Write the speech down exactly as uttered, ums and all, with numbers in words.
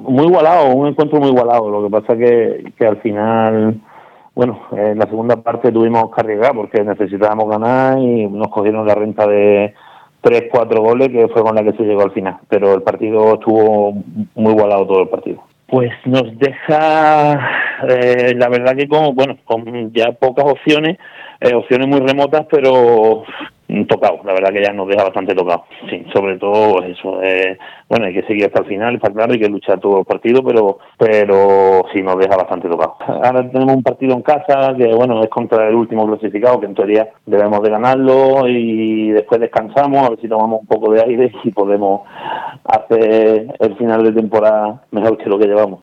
muy igualado, un encuentro muy igualado. Lo que pasa que, que al final, bueno, en la segunda parte tuvimos que arriesgar porque necesitábamos ganar y nos cogieron la renta de tres, cuatro goles, que fue con la que se llegó al final. Pero el partido estuvo muy igualado, todo el partido. Pues nos deja, eh, la verdad que con, bueno, con ya pocas opciones, eh, opciones muy remotas, pero tocado, la verdad que ya nos deja bastante tocado. Sí, sobre todo eso, eh, bueno, hay que seguir hasta el final, está claro, hay que luchar todo el partido, pero pero sí nos deja bastante tocado. Ahora tenemos un partido en casa que, bueno, es contra el último clasificado, que en teoría debemos de ganarlo, y después descansamos, a ver si tomamos un poco de aire y podemos hacer el final de temporada mejor que lo que llevamos.